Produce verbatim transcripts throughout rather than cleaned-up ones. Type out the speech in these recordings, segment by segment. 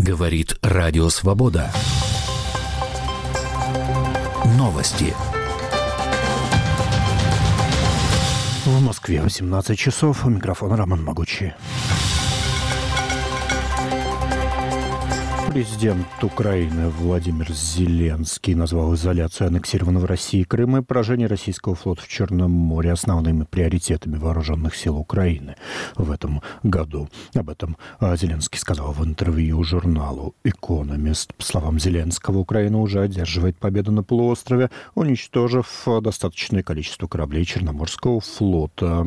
Говорит Радио Свобода. Новости. В Москве восемнадцать часов. У микрофона Роман Могучий. Президент Украины Владимир Зеленский назвал изоляцию аннексированного Россией Крыма и поражение российского флота в Черном море основными приоритетами вооруженных сил Украины в этом году. Об этом Зеленский сказал в интервью журналу «Экономист». По словам Зеленского, Украина уже одерживает победу на полуострове, уничтожив достаточное количество кораблей Черноморского флота.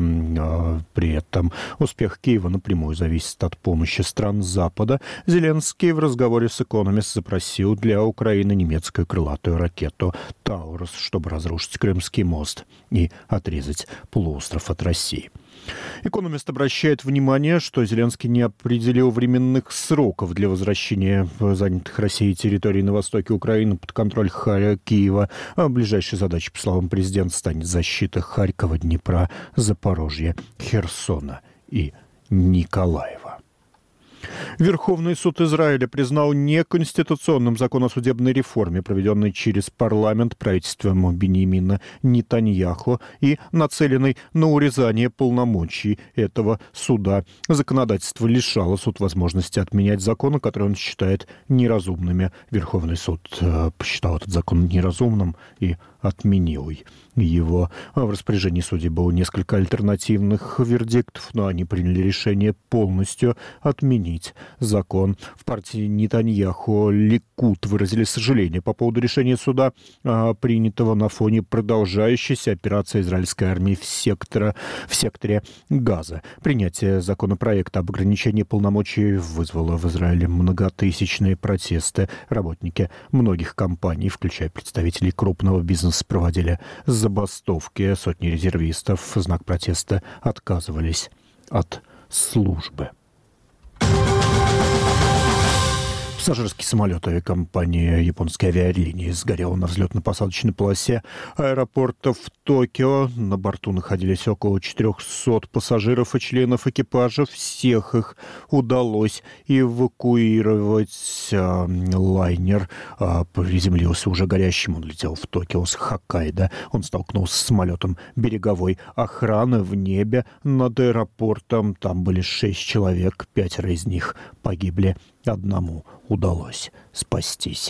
При этом успех Киева напрямую зависит от помощи стран Запада. Зеленский в разговоре с «Экономист» запросил для Украины немецкую крылатую ракету «Таурус», чтобы разрушить Крымский мост и отрезать полуостров от России. «Экономист» обращает внимание, что Зеленский не определил временных сроков для возвращения занятых Россией территорий на востоке Украины под контроль Киева. А ближайшей задачей, по словам президента, станет защита Харькова, Днепра, Запорожья, Херсона и Николаева. Верховный суд Израиля признал неконституционным закон о судебной реформе, проведенный через парламент правительством Биньямина Нетаньяху и нацеленный на урезание полномочий этого суда. Законодательство лишало суд возможности отменять законы, которые он считает неразумными. Верховный суд э, посчитал этот закон неразумным и отменил его. В распоряжении судей было несколько альтернативных вердиктов, но они приняли решение полностью отменить закон. В партии Нетаньяху Ликуд выразили сожаление по поводу решения суда, принятого на фоне продолжающейся операции израильской армии в, сектора, в секторе Газа. Принятие законопроекта об ограничении полномочий вызвало в Израиле многотысячные протесты. Работники многих компаний, включая представителей крупного бизнеса, проводили забастовки. Сотни резервистов в знак протеста отказывались от службы. Пассажирский самолет авиакомпании японской авиалинии сгорел на взлетно-посадочной полосе аэропорта в Токио. На борту находились около четырехсот пассажиров и членов экипажа. Всех их удалось эвакуировать. Лайнер приземлился уже горящим. Он летел в Токио с Хоккайдо. Он столкнулся с самолетом береговой охраны в небе над аэропортом. Там были шесть человек, пятеро из них погибли. Одному удалось спастись.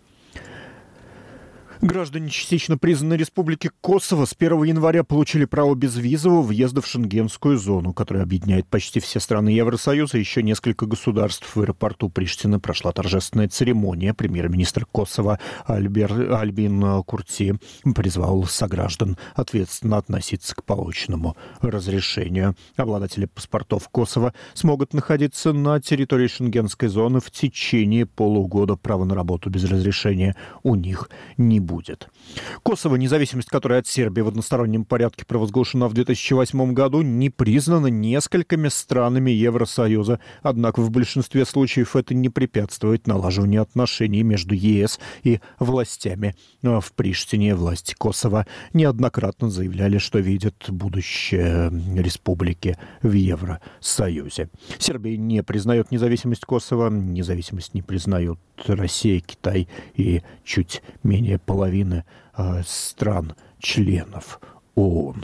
Граждане частично признанной республики Косово с первого января получили право безвизового въезда в шенгенскую зону, которая объединяет почти все страны Евросоюза и еще несколько государств. В аэропорту Приштины прошла торжественная церемония. Премьер-министр Косово Альбер, Альбин Курти призвал сограждан ответственно относиться к полученному разрешению. Обладатели паспортов Косово смогут находиться на территории шенгенской зоны в течение полугода. Право на работу без разрешения у них не будет. будет. Косово, независимость которой от Сербии в одностороннем порядке провозглашена в две тысячи восьмом году, не признана несколькими странами Евросоюза. Однако в большинстве случаев это не препятствует налаживанию отношений между ЕС и властями. В Приштине власти Косово неоднократно заявляли, что видят будущее республики в Евросоюзе. Сербия не признает независимость Косово, независимость не признают Россия, Китай и чуть менее половины э, стран-членов ООН.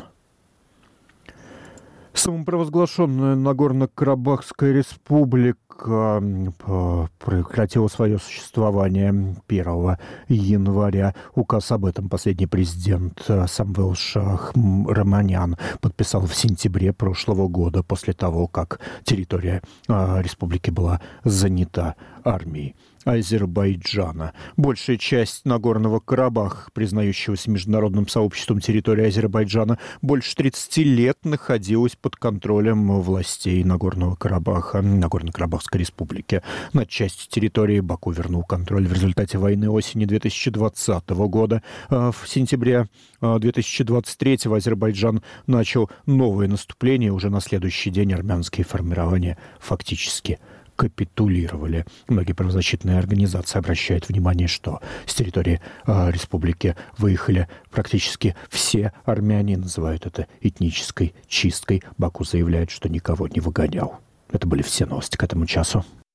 Самопровозглашенная Нагорно-Карабахская республика прекратила свое существование первого января. Указ об этом последний президент Самвел Шахмаранян подписал в сентябре прошлого года, после того, как территория республики была занята армией Азербайджана. Большая часть Нагорного Карабаха, признающегося международным сообществом территории Азербайджана, больше тридцати лет находилась под контролем властей Нагорного Карабаха, Нагорно-Карабахской республики. Над частью территории Баку вернул контроль в результате войны осени две тысячи двадцатого года. В сентябре две тысячи двадцать третьего Азербайджан начал новое наступление. Уже на следующий день армянские формирования фактически капитулировали. Многие правозащитные организации обращают внимание, что с территории э, республики выехали практически все армяне, называют это этнической чисткой. Баку заявляет, что никого не выгонял. Это были все новости к этому часу.